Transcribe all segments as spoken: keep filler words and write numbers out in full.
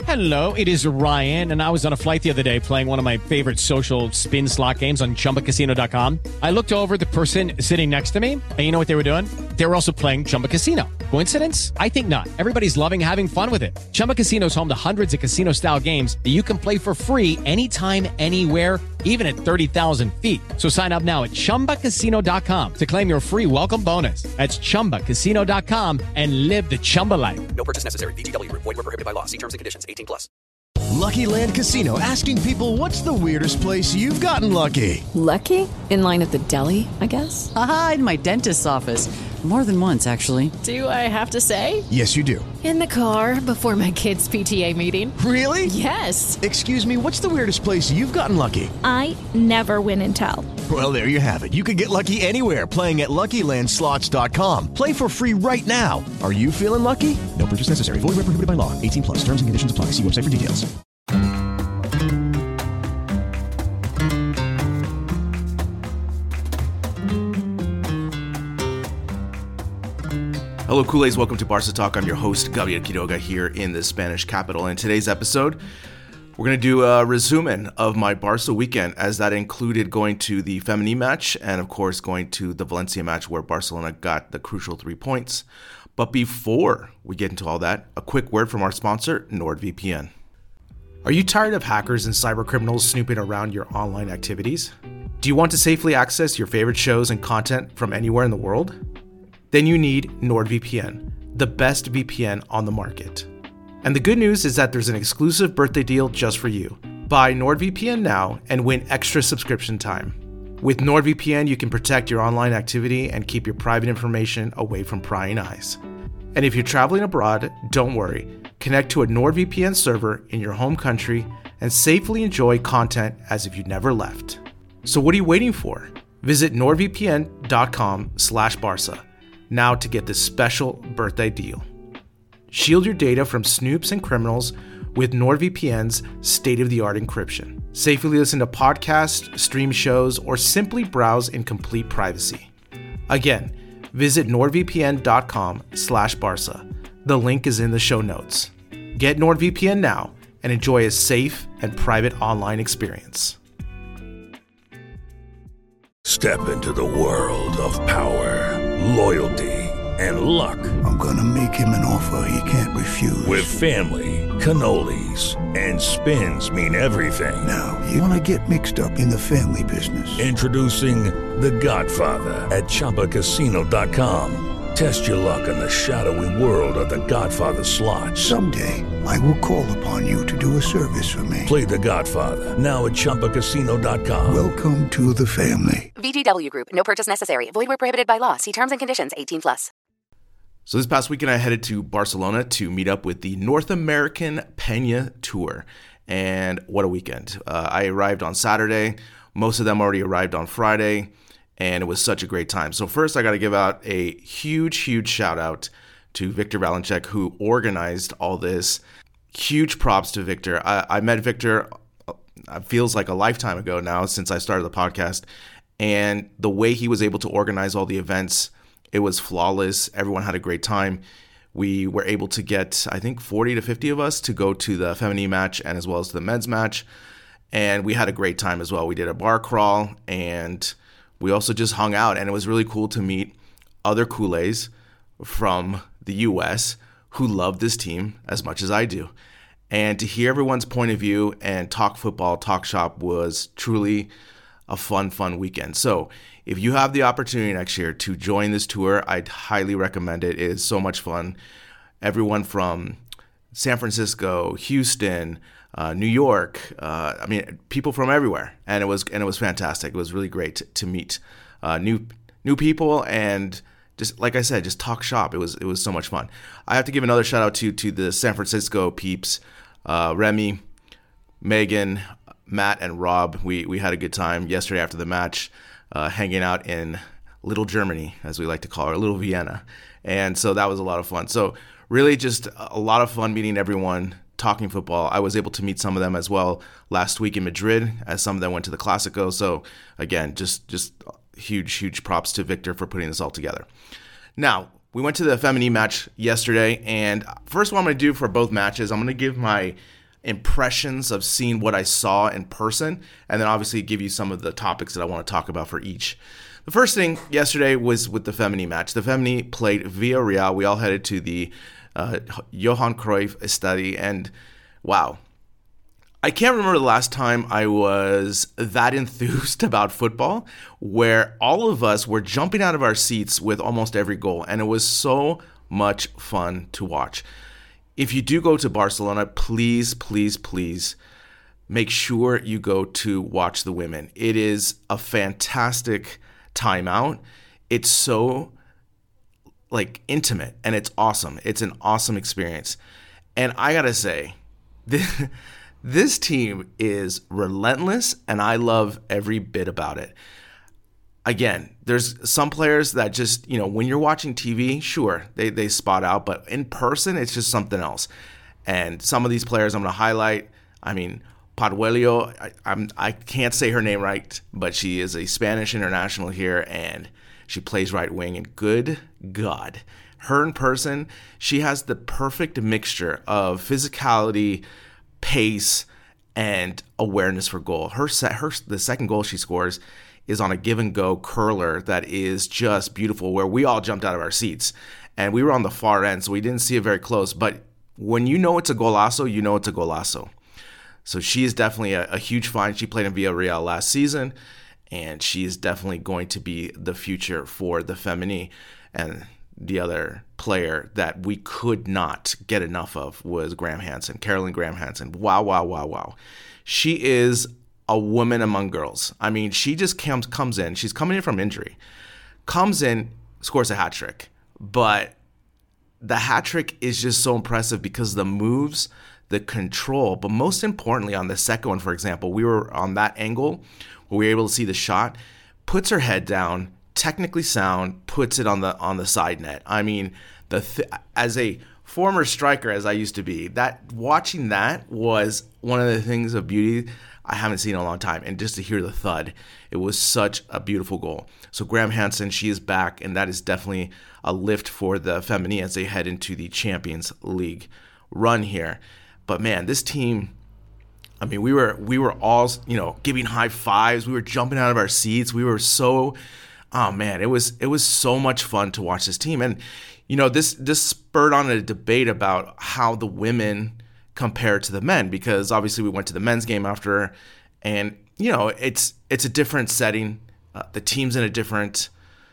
Hello, it is Ryan, and I was on a flight the other day playing one of my favorite social spin slot games on Chumba Casino dot com. I looked over at the person sitting next to me, and you know what they were doing? They were also playing Chumba Casino. Coincidence? I think not. Everybody's loving having fun with it. Chumba Casino is home to hundreds of casino-style games that you can play for free anytime, anywhere, even at thirty thousand feet. So sign up now at Chumba Casino dot com to claim your free welcome bonus. That's Chumba Casino dot com and live the Chumba life. No purchase necessary. V G W. Void where prohibited by law. See terms and conditions. eighteen plus. Lucky Land Casino, asking people, what's the weirdest place you've gotten lucky? Lucky? In line at the deli, I guess? Aha, in my dentist's office. More than once, actually. Do I have to say? Yes, you do. In the car before my kids' P T A meeting. Really? Yes. Excuse me, what's the weirdest place you've gotten lucky? I never win and tell. Well, there you have it. You can get lucky anywhere, playing at Lucky Land Slots dot com. Play for free right now. Are you feeling lucky? No purchase necessary. Void where prohibited by law. eighteen plus. Terms and conditions apply. See website for details. Hello, Kool-Aids. Welcome to Barca Talk. I'm your host, Gabriel Quiroga, here in the Spanish capital. In today's episode, we're going to do a resume of my Barca weekend, as that included going to the Femenine match and, of course, going to the Valencia match where Barcelona got the crucial three points. But before we get into all that, a quick word from our sponsor, NordVPN. Are you tired of hackers and cybercriminals snooping around your online activities? Do you want to safely access your favorite shows and content from anywhere in the world? Then you need NordVPN, the best V P N on the market. And the good news is that there's an exclusive birthday deal just for you. Buy NordVPN now and win extra subscription time. With NordVPN, you can protect your online activity and keep your private information away from prying eyes. And if you're traveling abroad, don't worry. Connect to a NordVPN server in your home country and safely enjoy content as if you never left. So what are you waiting for? Visit nordvpn.com slash Barca now to get this special birthday deal. Shield your data from snoops and criminals with NordVPN's state-of-the-art encryption. Safely listen to podcasts, stream shows, or simply browse in complete privacy. Again, visit nordvpn.com slash Barca. The link is in the show notes. Get NordVPN now and enjoy a safe and private online experience. Step into the world of power, loyalty, and luck. I'm gonna make him an offer he can't refuse. With family, cannolis, and spins mean everything. Now, you wanna get mixed up in the family business. Introducing The Godfather at Chumba Casino dot com. Test your luck in the shadowy world of The Godfather slot. Someday, I will call upon you to do a service for me. Play The Godfather, now at Chumba Casino dot com. Welcome to the family. V G W Group. No purchase necessary. Void where prohibited by law. See terms and conditions. eighteen plus. So this past weekend, I headed to Barcelona to meet up with the North American Peña Tour. And what a weekend. Uh, I arrived on Saturday. Most of them already arrived on Friday. And it was such a great time. So first, I got to give out a huge, huge shout out to Victor Valenchek, who organized all this. Huge props to Victor. I, I met Victor, uh, it feels like a lifetime ago now since I started the podcast. And the way he was able to organize all the events, it was flawless. Everyone had a great time. We were able to get, I think, forty to fifty of us to go to the feminine match and as well as the men's match. And we had a great time as well. We did a bar crawl and we also just hung out, and it was really cool to meet other Kool-Aids from the U S who love this team as much as I do. And to hear everyone's point of view and talk football, talk shop was truly a fun, fun weekend. So if you have the opportunity next year to join this tour, I'd highly recommend it. It is so much fun. Everyone from San Francisco, Houston, Uh, New York, uh, I mean, people from everywhere, and it was and it was fantastic. It was really great to, to meet uh, new new people and just like I said, just talk shop. It was it was so much fun. I have to give another shout out to to the San Francisco peeps, uh, Remy, Megan, Matt, and Rob. We we had a good time yesterday after the match, uh, hanging out in Little Germany, as we like to call her, Little Vienna, and so that was a lot of fun. So really, just a lot of fun meeting everyone. Talking football. I was able to meet some of them as well last week in Madrid, as some of them went to the Clásico. So again, just just huge, huge props to Victor for putting this all together. Now, we went to the Femení match yesterday, and first what I'm going to do for both matches, I'm going to give my impressions of seeing what I saw in person, and then obviously give you some of the topics that I want to talk about for each. The first thing yesterday was with the Femení match. The Femení played Villarreal. We all headed to the uh, Johan Cruyff Stadium, and wow. I can't remember the last time I was that enthused about football, where all of us were jumping out of our seats with almost every goal, and it was so much fun to watch. If you do go to Barcelona, please, please, please make sure you go to watch the women. It is a fantastic time out. It's so like intimate, and it's awesome. It's an awesome experience. And I gotta say, this, this team is relentless, and I love every bit about it. Again, there's some players that just, you know, when you're watching T V, sure, they, they spot out, but in person, it's just something else. And some of these players I'm going to highlight, I mean, Paduello, I, I'm, I can't say her name right, but she is a Spanish international here, and she plays right wing, and good God, her in person, she has the perfect mixture of physicality, pace, and awareness for goal. Her set, her the second goal she scores is on a give and go curler that is just beautiful, where we all jumped out of our seats, and we were on the far end, so we didn't see it very close. But when you know it's a golazo, you know it's a golazo. So she is definitely a, a huge find. She played in Villarreal last season, and she is definitely going to be the future for the Femení. And the other player that we could not get enough of was Graham Hansen, Caroline Graham Hansen. Wow, wow, wow, wow. She is a woman among girls. I mean, she just comes comes in. She's coming in from injury. Comes in, scores a hat trick. But the hat trick is just so impressive because the moves, the control, but most importantly on the second one, for example, we were on that angle where we were able to see the shot, puts her head down, technically sound, puts it on the on the side net. I mean, the th- as a former striker, as I used to be, that watching that was one of the things of beauty I haven't seen in a long time. And just to hear the thud, it was such a beautiful goal. So Graham Hansen, she is back, and that is definitely a lift for the Femení as they head into the Champions League run here. But man, this team, I mean, we were we were all, you know, giving high fives. We were jumping out of our seats. We were so Oh man, it was it was so much fun to watch this team. And you know, this this spurred on a debate about how the women compare to the men, because obviously we went to the men's game after, and you know, it's it's a different setting. Uh, the team's in a different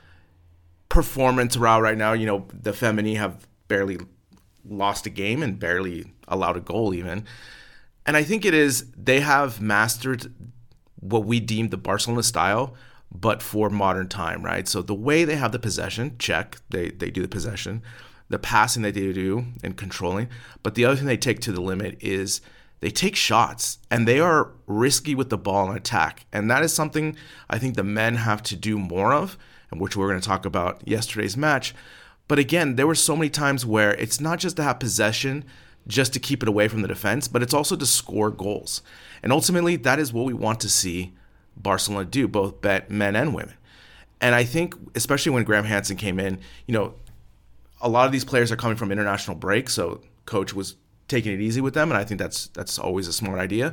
performance route right now. You know, the Femení have barely lost a game and barely allowed a goal even. And I think it is they have mastered what we deem the Barcelona style, but for modern time, right? So the way they have the possession, check, they they do the possession, the passing that they do and controlling. But the other thing they take to the limit is they take shots, and they are risky with the ball and attack. And that is something I think the men have to do more of, and which we're going to talk about yesterday's match. But again, there were so many times where it's not just to have possession just to keep it away from the defense, but it's also to score goals. And ultimately, that is what we want to see Barcelona do, both men and women. And I think, especially when Graham Hansen came in, you know, a lot of these players are coming from international break, so coach was taking it easy with them, and I think that's that's always a smart idea.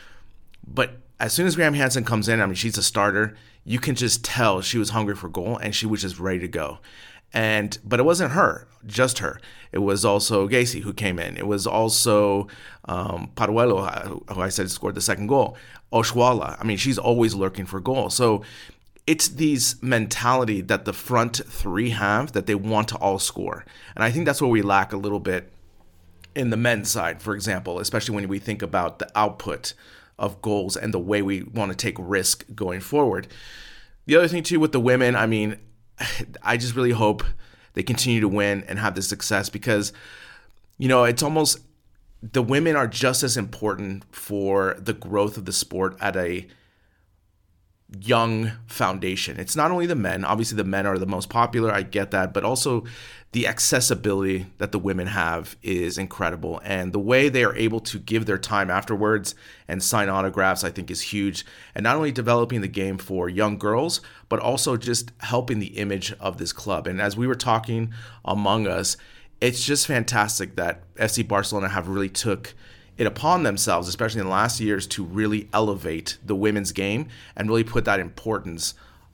But as soon as Graham Hansen comes in, I mean, she's a starter. You can just tell she was hungry for goal, and she was just ready to go. And but it wasn't her, just her. It was also Gacy who came in. It was also um, Paduello, who I said scored the second goal. Oshuala. I mean, she's always lurking for goal. So it's these mentality that the front three have, that they want to all score. And I think that's where we lack a little bit in the men's side, for example, especially when we think about the output of goals and the way we want to take risk going forward. The other thing, too, with the women, I mean, I just really hope they continue to win and have this success, because, you know, it's almost the women are just as important for the growth of the sport at a young foundation. It's not only the men, obviously the men are the most popular, I get that, but also the accessibility that the women have is incredible. And the way they are able to give their time afterwards and sign autographs, I think is huge. And not only developing the game for young girls, but also just helping the image of this club. And as we were talking among us, it's just fantastic that F C Barcelona have really took it upon themselves, especially in the last years, to really elevate the women's game and really put that importance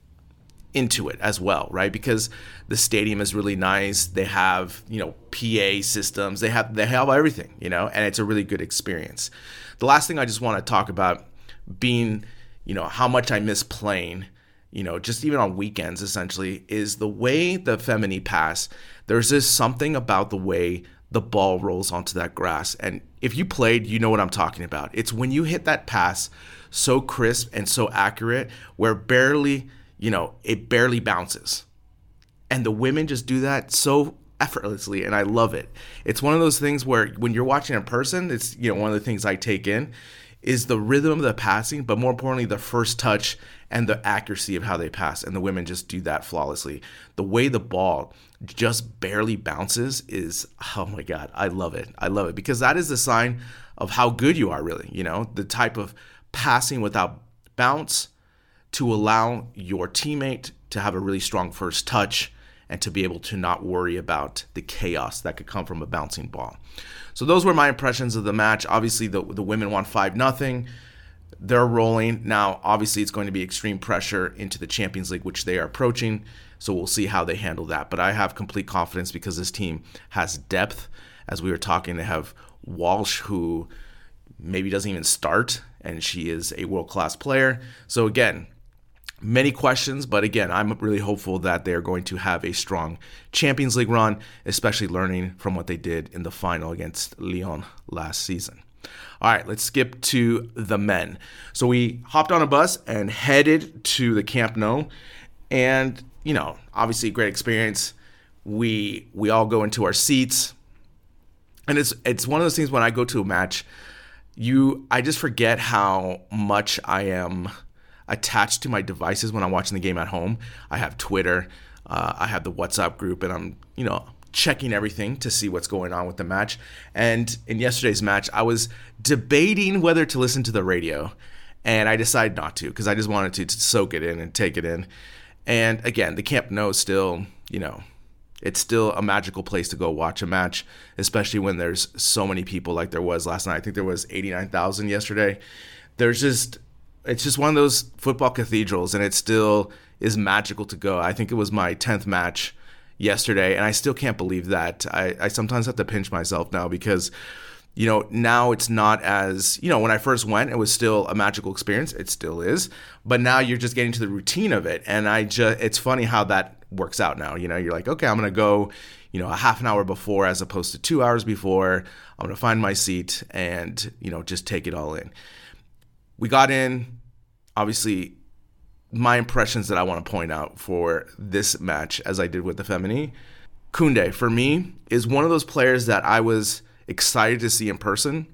into it as well, right? Because the stadium is really nice. They have, you know, P A systems. They have they have everything, you know, and it's a really good experience. The last thing I just want to talk about being, you know, how much I miss playing, you know, just even on weekends, essentially, is the way the Femení pass. There's just something about the way the ball rolls onto that grass. And if you played, you know what I'm talking about. It's when you hit that pass so crisp and so accurate where barely, you know, it barely bounces. And the women just do that so effortlessly, and I love it. It's one of those things where when you're watching in person, it's, you know, one of the things I take in is the rhythm of the passing, but more importantly, the first touch and the accuracy of how they pass. And the women just do that flawlessly. The way the ball just barely bounces is, oh my God, I love it. I love it because that is the sign of how good you are, really. You know, the type of passing without bounce to allow your teammate to have a really strong first touch and to be able to not worry about the chaos that could come from a bouncing ball. So those were my impressions of the match. Obviously, the, the women won five nothing. They're rolling. Now, obviously, it's going to be extreme pressure into the Champions League, which they are approaching. So we'll see how they handle that. But I have complete confidence because this team has depth. As we were talking, they have Walsh, who maybe doesn't even start, and she is a world-class player. So again, many questions, but again, I'm really hopeful that they're going to have a strong Champions League run, especially learning from what they did in the final against Lyon last season. All right, let's skip to the men. So we hopped on a bus and headed to the Camp Nou, and you know, obviously a great experience. We we all go into our seats, and it's it's one of those things when I go to a match, you I just forget how much I am attached to my devices when I'm watching the game at home. I have Twitter, uh, I have the WhatsApp group, and I'm, you know, checking everything to see what's going on with the match. And in yesterday's match, I was debating whether to listen to the radio, and I decided not to because I just wanted to, to soak it in and take it in. And again, the Camp Nou is still, you know, it's still a magical place to go watch a match, especially when there's so many people like there was last night. I think there was eighty-nine thousand yesterday. There's just, it's just one of those football cathedrals, and it still is magical to go. I think it was my tenth match yesterday, and I still can't believe that. I, I sometimes have to pinch myself now because, you know, now it's not as, you know, when I first went, it was still a magical experience. It still is. But now you're just getting to the routine of it. And I just, it's funny how that works out now. You know, you're like, okay, I'm going to go, you know, a half an hour before as opposed to two hours before. I'm going to find my seat and, you know, just take it all in. We got in, obviously, my impressions that I want to point out for this match, as I did with the Femení. Koundé, for me, is one of those players that I was excited to see in person.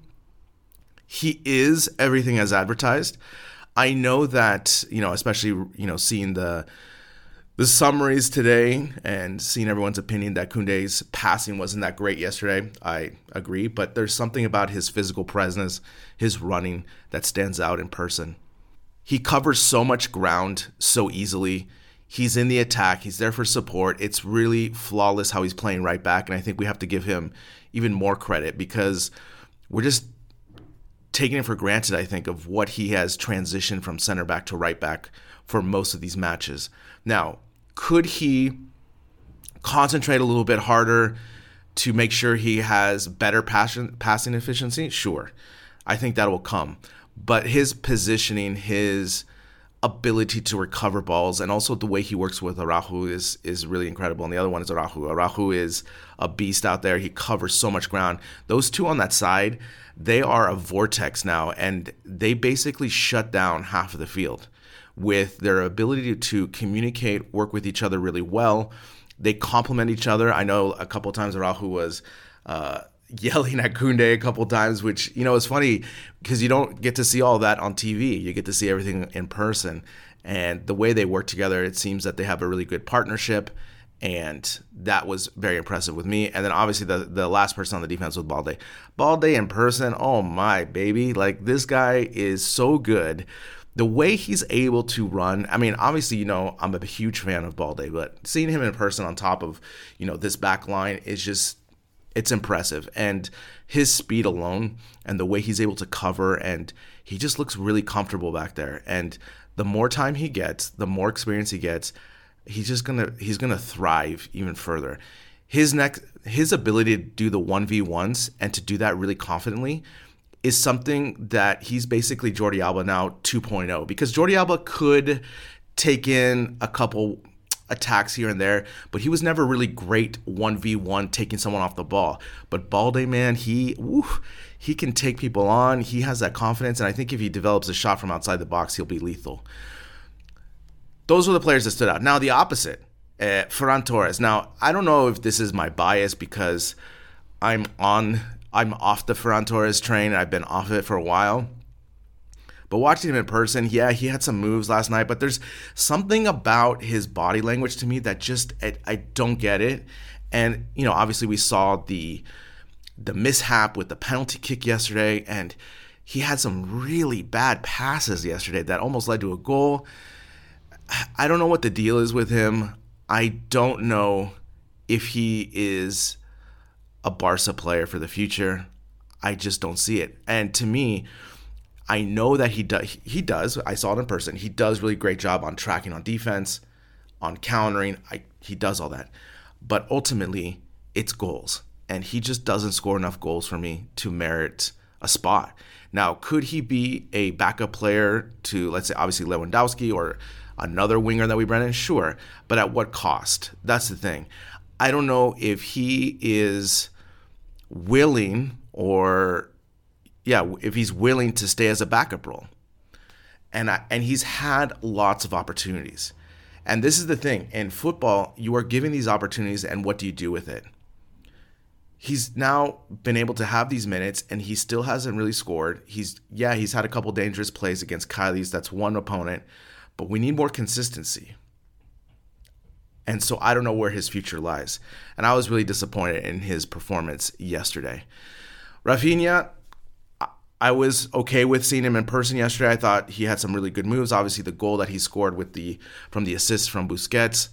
He is everything as advertised. I know that, you know, especially, you know, seeing the the summaries today and seeing everyone's opinion that Koundé's passing wasn't that great yesterday. I agree, but there's something about his physical presence, his running, that stands out in person. He covers so much ground so easily. He's in the attack. He's there for support. It's really flawless how he's playing right back, and I think we have to give him even more credit because we're just taking it for granted, I think, of what he has transitioned from center back to right back for most of these matches. Now, could he concentrate a little bit harder to make sure he has better passion, passing efficiency? Sure. I think that will come. But his positioning, his ability to recover balls, and also the way he works with Araujo is is really incredible. And the other one is Araujo. Araujo is a beast out there. He covers so much ground. Those two on that side, they are a vortex now, and they basically shut down half of the field with their ability to communicate, work with each other really well. They complement each other. I know a couple of times Araujo was uh, yelling at Koundé a couple times, which, you know, is funny because you don't get to see all that on T V. You get to see everything in person. And the way they work together, it seems that they have a really good partnership. And that was very impressive with me. And then obviously the, the last person on the defense was Balde. Balde in person, oh my, baby. Like, this guy is so good. The way he's able to run, I mean, obviously, you know, I'm a huge fan of Balde, but seeing him in person on top of, you know, this back line is just, it's impressive. And his speed alone and the way he's able to cover, and he just looks really comfortable back there. And the more time he gets, the more experience he gets, he's just gonna he's gonna thrive even further. His next his ability to do the one v ones and to do that really confidently is something that he's basically Jordi Alba now two point oh, because Jordi Alba could take in a couple attacks here and there, but he was never really great one v one taking someone off the ball. But Balde, man, he woo, he can take people on. He has that confidence, and I think if he develops a shot from outside the box, he'll be lethal. Those were the players that stood out. Now the opposite, uh, Ferran Torres. Now I don't know if this is my bias because I'm on, I'm off the Ferran Torres train. I've been off of it for a while. But watching him in person, yeah, he had some moves last night. But there's something about his body language to me that just I, I don't get it. And you know, obviously we saw the the mishap with the penalty kick yesterday, and he had some really bad passes yesterday that almost led to a goal. I don't know what the deal is with him. I don't know if he is a Barca player for the future. I just don't see it. And to me, I know that he does. He does. I saw it in person. He does really great job on tracking on defense, on countering. I, he does all that. But ultimately, it's goals. And he just doesn't score enough goals for me to merit a spot. Now, could he be a backup player to, let's say, obviously Lewandowski or another winger that we brought in? Sure. But at what cost? That's the thing. I don't know if he is willing or, yeah, if he's willing to stay as a backup role. And I, and he's had lots of opportunities. And this is the thing. In football, you are given these opportunities, and what do you do with it? He's now been able to have these minutes, and he still hasn't really scored. He's, yeah, he's had a couple dangerous plays against Kylie's. That's one opponent. But we need more consistency. And so I don't know where his future lies. And I was really disappointed in his performance yesterday. Rafinha, I was okay with seeing him in person yesterday. I thought he had some really good moves. Obviously, the goal that he scored with the from the assist from Busquets.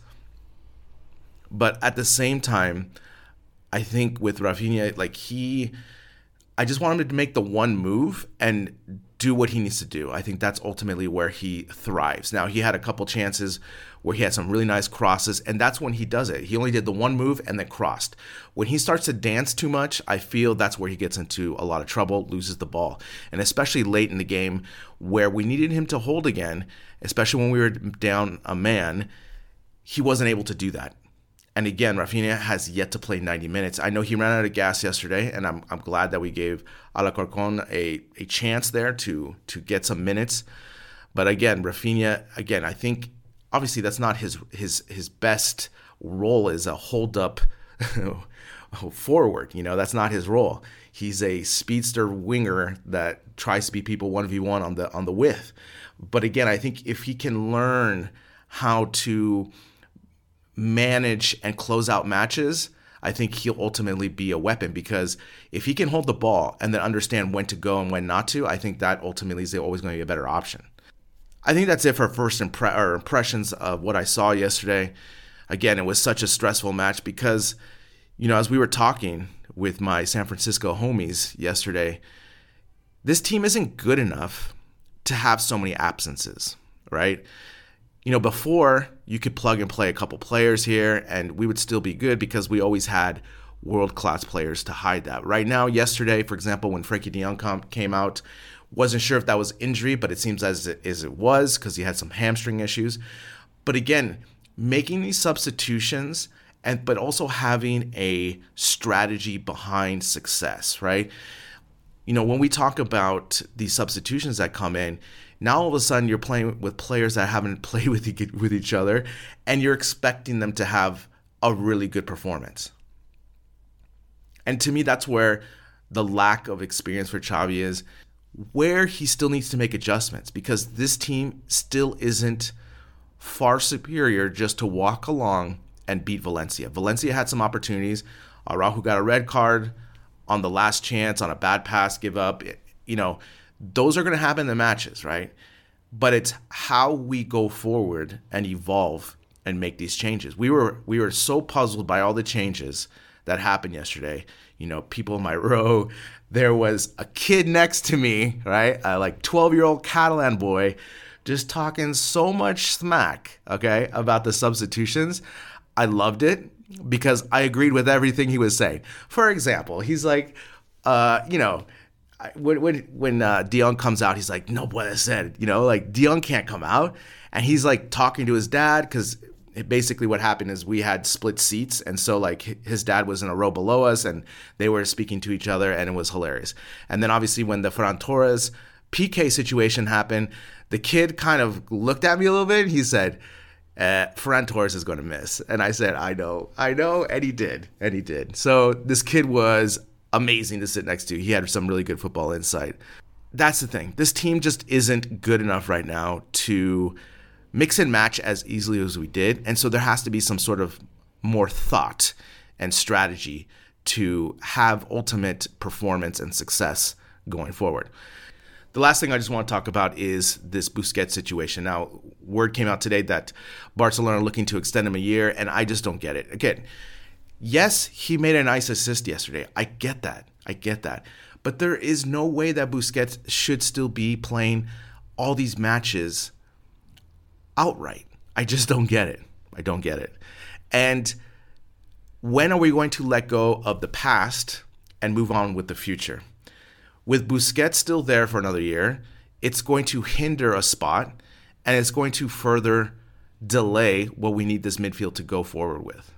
But at the same time, I think with Rafinha, like he, I just want him to make the one move and do what he needs to do. I think that's ultimately where he thrives. Now, he had a couple chances where he had some really nice crosses, and that's when he does it. He only did the one move and then crossed. When he starts to dance too much, I feel that's where he gets into a lot of trouble, loses the ball. And especially late in the game where we needed him to hold again, especially when we were down a man, he wasn't able to do that. And again, Rafinha has yet to play ninety minutes. I know he ran out of gas yesterday, and I'm I'm glad that we gave Alarcón a, a chance there to to get some minutes. But again, Rafinha, again, I think obviously that's not his his his best role as a hold up forward. You know, that's not his role. He's a speedster winger that tries to beat people one v one on the on the width. But again, I think if he can learn how to manage and close out matches, I think he'll ultimately be a weapon, because if he can hold the ball and then understand when to go and when not to, I think that ultimately is always going to be a better option. I think that's it for first impre- or impressions of what I saw yesterday. Again, it was such a stressful match because, you know, as we were talking with my San Francisco homies yesterday, this team isn't good enough to have so many absences, right? You know, before you could plug and play a couple players here and we would still be good because we always had world-class players to hide that. Right now, yesterday, for example, when Frankie de Jong came out, wasn't sure if that was injury, but it seems as it, as it was because he had some hamstring issues. But again, making these substitutions and but also having a strategy behind success, right? You know, when we talk about these substitutions that come in, now all of a sudden you're playing with players that haven't played with e- with each other, and you're expecting them to have a really good performance. And to me, that's where the lack of experience for Xavi is. where he still needs to make adjustments, because this team still isn't far superior just to walk along and beat Valencia. Valencia had some opportunities. Araujo got a red card on the last chance, on a bad pass, give up. You know, those are going to happen in the matches, right? But it's how we go forward and evolve and make these changes. We were we were so puzzled by all the changes that happened yesterday. You know, people in my row, there was a kid next to me, right? A like twelve-year-old Catalan boy just talking so much smack, okay, about the substitutions. I loved it because I agreed with everything he was saying. For example, he's like, uh, you know, when when when uh, De Jong comes out, he's like, no puede ser, you know, like De Jong can't come out. And he's like talking to his dad, because basically what happened is we had split seats. And so like his dad was in a row below us and they were speaking to each other, and it was hilarious. And then obviously when the Ferran Torres P K situation happened, the kid kind of looked at me a little bit and he said, uh, Ferran Torres is going to miss. And I said, I know, I know. And he did. And he did. So this kid was amazing to sit next to. He had some really good football insight. That's the thing. This team just isn't good enough right now to mix and match as easily as we did. And so there has to be some sort of more thought and strategy to have ultimate performance and success going forward. The last thing I just want to talk about is this Busquets situation. Now, word came out today that Barcelona are looking to extend him a year, and I just don't get it. Again, yes, he made a nice assist yesterday. I get that. I get that. But there is no way that Busquets should still be playing all these matches outright. I just don't get it. I don't get it. And when are we going to let go of the past and move on with the future? With Busquets still there for another year, it's going to hinder a spot, and it's going to further delay what we need this midfield to go forward with.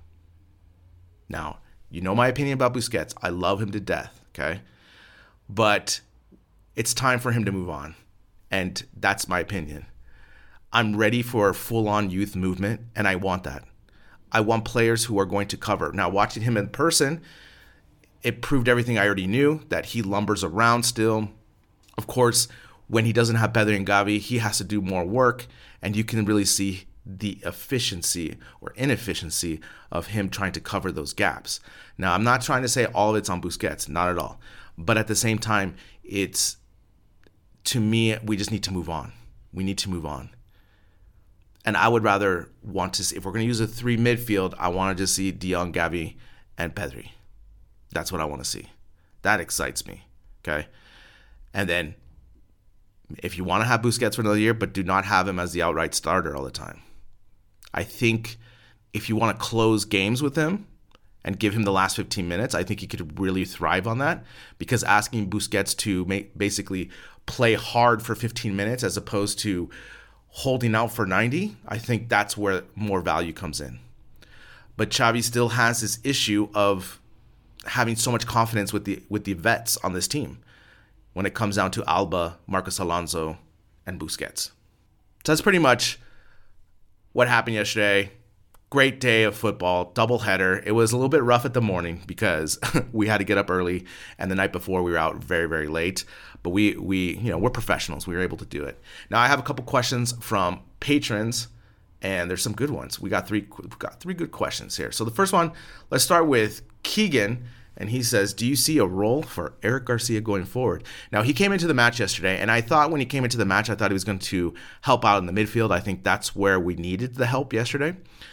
Now, you know my opinion about Busquets. I love him to death, okay? But it's time for him to move on, and that's my opinion. I'm ready for a full-on youth movement, and I want that. I want players who are going to cover. Now, watching him in person, it proved everything I already knew, that he lumbers around still. Of course, when he doesn't have Pedri and Gavi, he has to do more work, and you can really see the efficiency or inefficiency of him trying to cover those gaps. Now, I'm not trying to say all of it's on Busquets, not at all. But at the same time, it's, to me, we just need to move on. We need to move on. And I would rather want to see, if we're going to use a three midfield, I want to just see De Jong, Gavi, and Pedri. That's what I want to see. That excites me, okay? And then if you want to have Busquets for another year, but do not have him as the outright starter all the time. I think if you want to close games with him and give him the last fifteen minutes, I think he could really thrive on that, because asking Busquets to make, basically play hard for fifteen minutes as opposed to holding out for ninety, I think that's where more value comes in. But Xavi still has this issue of having so much confidence with the with the vets on this team when it comes down to Alba, Marcos Alonso, and Busquets. So that's pretty much what happened yesterday. Great day of football, doubleheader. It was a little bit rough at the morning because we had to get up early, and the night before we were out very, very late. But we, we, you know, we're professionals. We were able to do it. Now I have a couple questions from patrons, and there's some good ones. We got three, we got three good questions here. So the first one, let's start with Keegan, and he says, "Do you see a role for Eric Garcia going forward?" Now he came into the match yesterday, and I thought when he came into the match, I thought he was going to help out in the midfield. I think that's where we needed the help yesterday.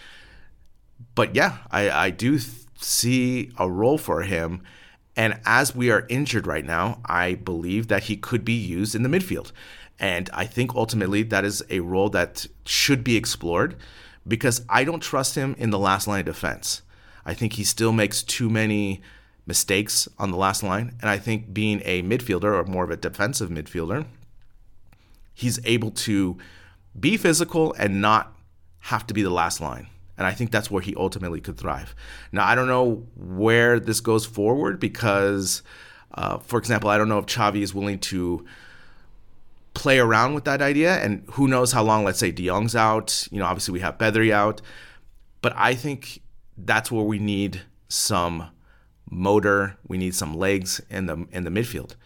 But yeah, I, I do th- see a role for him. And as we are injured right now, I believe that he could be used in the midfield. And I think ultimately that is a role that should be explored, because I don't trust him in the last line of defense. I think he still makes too many mistakes on the last line. And I think being a midfielder, or more of a defensive midfielder, he's able to be physical and not have to be the last line. And I think that's where he ultimately could thrive. Now, I don't know where this goes forward because, uh, for example, I don't know if Xavi is willing to play around with that idea. And who knows how long, let's say, De Jong's out. You know, obviously we have Pedri out. But I think that's where we need some motor. We need some legs in the in the midfield.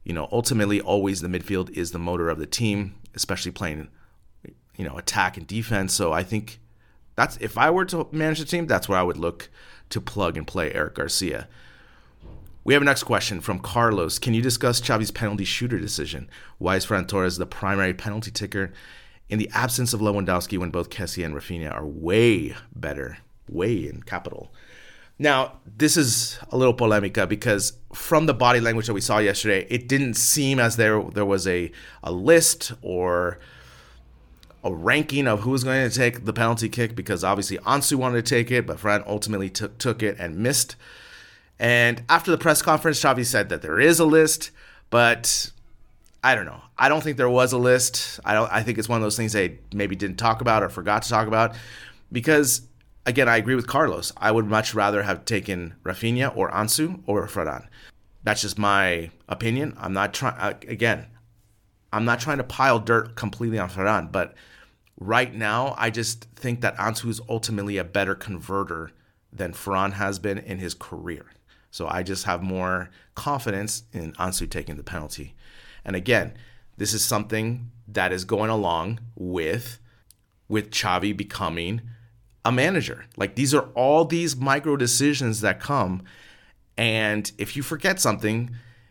You know, ultimately, always the midfield is the motor of the team, especially playing, you know, attack and defense. So I think that's, if I were to manage the team, that's where I would look to plug and play Eric Garcia. We have a next question from Carlos. Can you discuss Xavi's penalty shooter decision? Why is Ferran Torres the primary penalty taker in the absence of Lewandowski when both Kessie and Rafinha are way better, way in capital? Now, this is a little polemica because from the body language that we saw yesterday, it didn't seem as there there was a, a list or a ranking of who was going to take the penalty kick, because obviously Ansu wanted to take it, but Ferran ultimately took took it and missed. And after the press conference, Xavi said that there is a list, but I don't know. I don't think there was a list. I don't. I think it's one of those things they maybe didn't talk about or forgot to talk about, because again, I agree with Carlos. I would much rather have taken Rafinha or Ansu or Ferran. That's just my opinion. I'm not trying, again, I'm not trying to pile dirt completely on Ferran, but right now, I just think that Ansu is ultimately a better converter than Ferran has been in his career. So I just have more confidence in Ansu taking the penalty. And again, this is something that is going along with, with Xavi becoming a manager. Like, these are all these micro decisions that come, and if you forget something,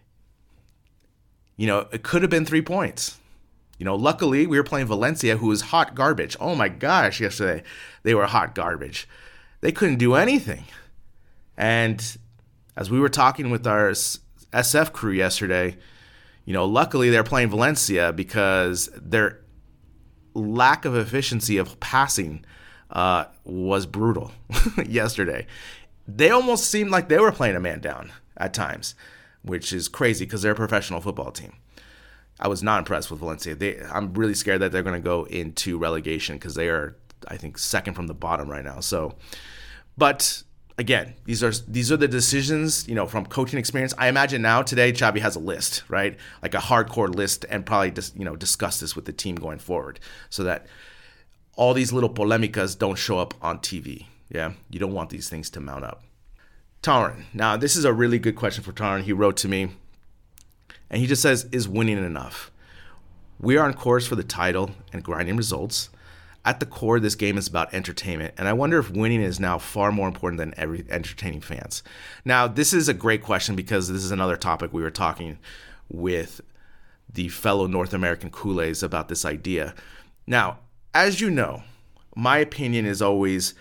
you know, it could have been three points. You know, luckily we were playing Valencia, who was hot garbage. Oh my gosh, yesterday they were hot garbage. They couldn't do anything. And as we were talking with our S F crew yesterday, you know, luckily they're playing Valencia because their lack of efficiency of passing Uh, was brutal yesterday. They almost seemed like they were playing a man down at times, which is crazy because they're a professional football team. I was not impressed with Valencia. They, I'm really scared that they're going to go into relegation because they are, I think, second from the bottom right now. So, but again, these are these are the decisions, you know, from coaching experience. I imagine now today Xavi has a list, right? Like a hardcore list, and probably just, you know, discuss this with the team going forward so that all these little polemicas don't show up on T V. Yeah, you don't want these things to mount up. Taran. Now, this is a really good question for Taran. He wrote to me, and he just says, is winning enough? We are on course for the title and grinding results. At the core, this game is about entertainment, and I wonder if winning is now far more important than every entertaining fans. Now, this is a great question because this is another topic we were talking with the fellow North American Kool-Aids about this idea. Now, as you know, my opinion is always,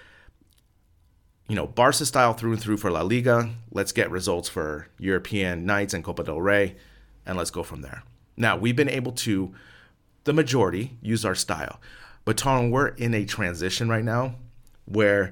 you know, Barca style through and through for La Liga. Let's get results for European nights and Copa del Rey, and let's go from there. Now, we've been able to, the majority, use our style. But Tom, we're in a transition right now where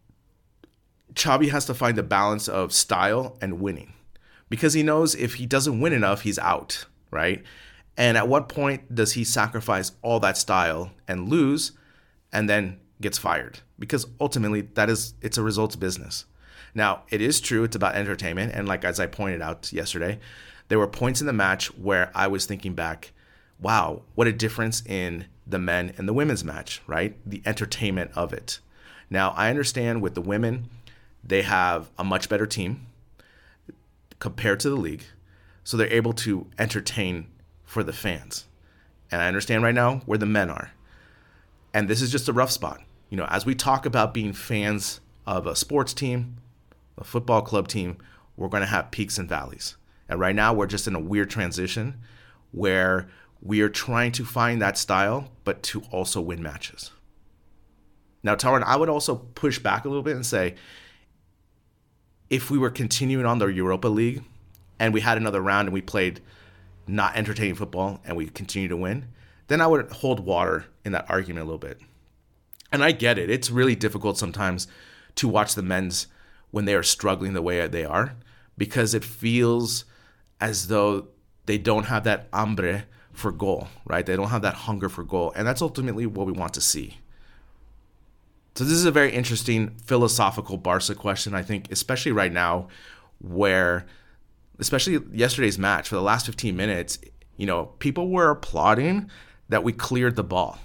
Xavi has to find the balance of style and winning, because he knows if he doesn't win enough, he's out, right? And at what point does he sacrifice all that style and lose and then gets fired? Because ultimately that is, it's a results business. Now, it is true, it's about entertainment. And like, as I pointed out yesterday, there were points in the match where I was thinking back, wow, what a difference in the men and the women's match, right? The entertainment of it. Now, I understand with the women, they have a much better team compared to the league. So they're able to entertain for the fans. And I understand right now where the men are. And this is just a rough spot. You know, as we talk about being fans of a sports team, a football club team, we're going to have peaks and valleys. And right now we're just in a weird transition where we are trying to find that style, but to also win matches. Now, Taran, I would also push back a little bit and say, if we were continuing on the Europa League and we had another round and we played not entertaining football and we continue to win, then I would hold water in that argument a little bit. And I get it. It's really difficult sometimes to watch the men's when they are struggling the way they are, because it feels as though they don't have that hambre for goal, right? They don't have that hunger for goal. And that's ultimately what we want to see. So this is a very interesting philosophical Barca question, I think, especially right now where, especially yesterday's match, for the last fifteen minutes, you know, people were applauding that we cleared the ball.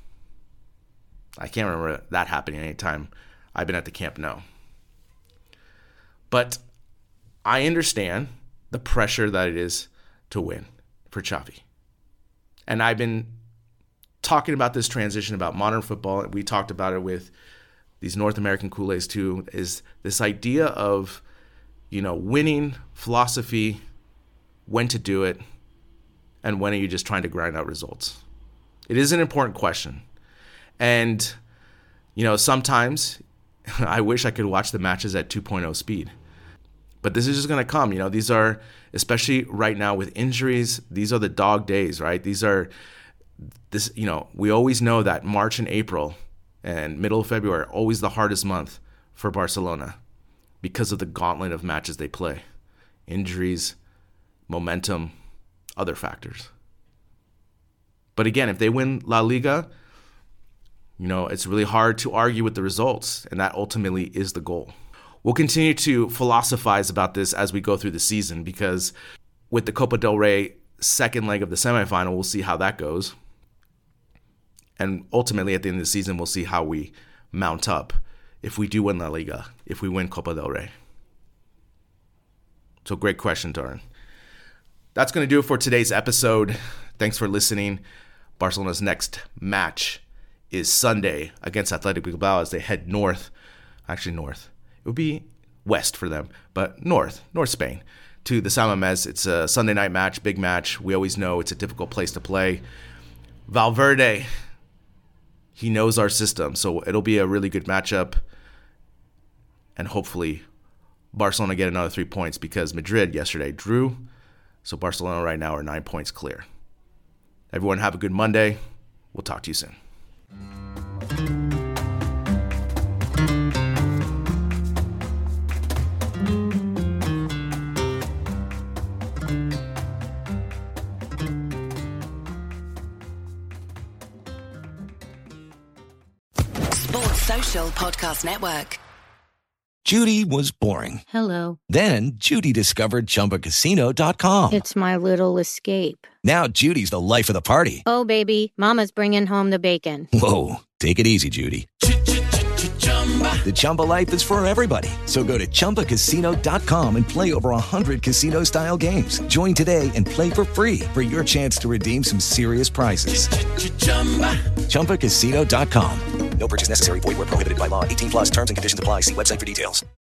I can't remember that happening any time I've been at the Camp Nou. But I understand the pressure that it is to win for Xavi. And I've been talking about this transition about modern football. We talked about it with these North American Kool-Aids too, is this idea of, you know, winning philosophy, when to do it, and when are you just trying to grind out results? It is an important question. And, you know, sometimes I wish I could watch the matches at two point oh speed. But this is just going to come. You know, these are, especially right now with injuries, these are the dog days, right? These are, this, you know, we always know that March and April and middle of February are always the hardest month for Barcelona because of the gauntlet of matches they play. Injuries, momentum, other factors. But again, if they win La Liga, you know, it's really hard to argue with the results, and that ultimately is the goal. We'll continue to philosophize about this as we go through the season, because with the Copa del Rey second leg of the semifinal, we'll see how that goes. And ultimately, at the end of the season, we'll see how we mount up if we do win La Liga, if we win Copa del Rey. So great question, Darren. That's going to do it for today's episode. Thanks for listening. Barcelona's next match is Sunday against Athletic Bilbao as they head north. Actually, north. It would be west for them, but north, North Spain, to the San Mamés. It's a Sunday night match, big match. We always know it's a difficult place to play. Valverde, he knows our system, so it'll be a really good matchup. And hopefully Barcelona get another three points because Madrid yesterday drew. So Barcelona right now are nine points clear. Everyone have a good Monday. We'll talk to you soon. Sports Social Podcast Network. Judy was boring. Hello. Then Judy discovered Chumba Casino dot com. It's my little escape. Now Judy's the life of the party. Oh, baby, mama's bringing home the bacon. Whoa, take it easy, Judy. The Chumba life is for everybody. So go to Chumba Casino dot com and play over one hundred casino-style games. Join today and play for free for your chance to redeem some serious prizes. Chumba Casino dot com. No purchase necessary. Void where prohibited by law. eighteen plus terms and conditions apply. See website for details.